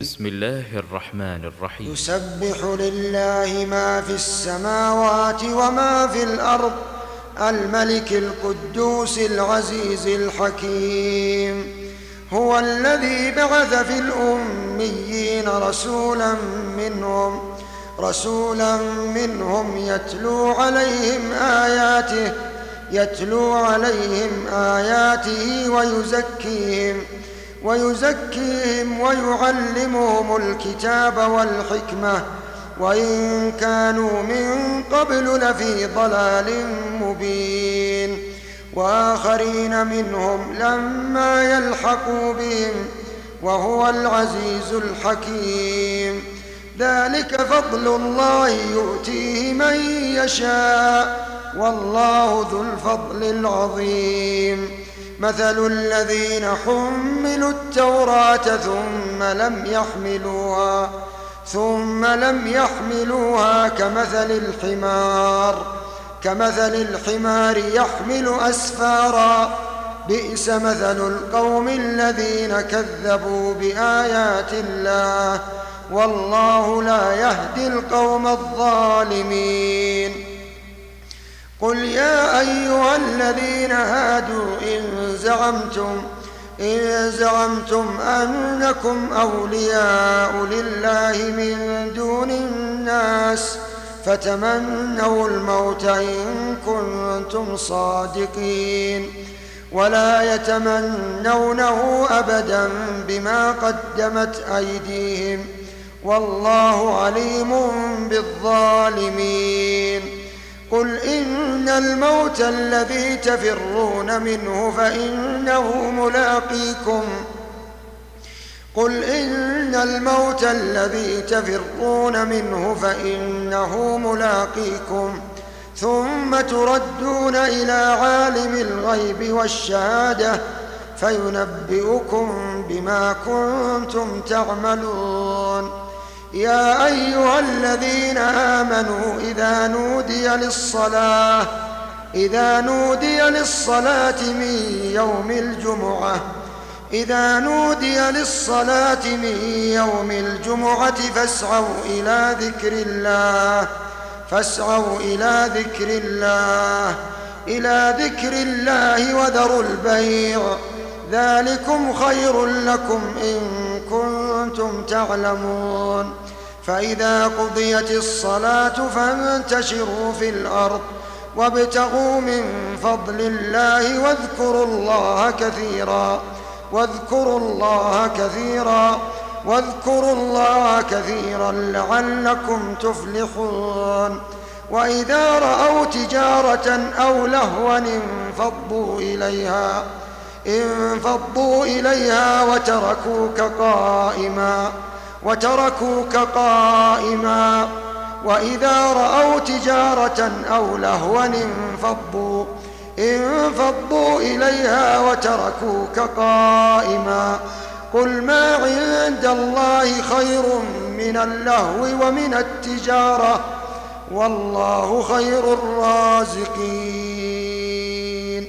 بسم الله الرحمن الرحيم. يسبح لله ما في السماوات وما في الأرض الملك القدوس العزيز الحكيم. هو الذي بعث في الأميين رسولا منهم يتلو عليهم آياته ويزكيهم ويعلمهم الكتاب والحكمة وإن كانوا من قبل لفي ضلال مبين. وآخرين منهم لما يلحقوا بهم وهو العزيز الحكيم. ذلك فضل الله يؤتيه من يشاء والله ذو الفضل العظيم. مثل الذين حملوا التوراة ثم لم يحملوها كمثل الحمار يحمل أسفارا بئس مثل القوم الذين كذبوا بآيات الله والله لا يهدي القوم الظالمين. قل يا أيها الذين هادوا إن زعمتم أنكم أولياء لله من دون الناس فتمنوا الموت إن كنتم صادقين ولا يتمنونه أبدا بما قدمت أيديهم والله عليم بالظالمين. قل إن الموت الذي تفرون منه فإنه ملاقيكم ثم تردون إلى عالم الغيب والشهادة فينبئكم بما كنتم تعملون. يا أيها الذين آمنوا إذا نودي للصلاة من يوم الجمعة فاسعوا إلى ذكر الله وذروا البيع ذلكم خير لكم إن كنتم تعلمون. فإذا قضيت الصلاة فانتشروا في الأرض وابتغوا من فضل الله واذكروا الله كثيرا لعلكم تفلحون. وإذا رأوا تجارة أو لهوا انفضوا إليها وتركوك قائما وإذا رأوا تجارة أو لهوا انفضوا إليها وتركوك قائما. قل ما عند الله خير من اللهو ومن التجارة والله خير الرازقين.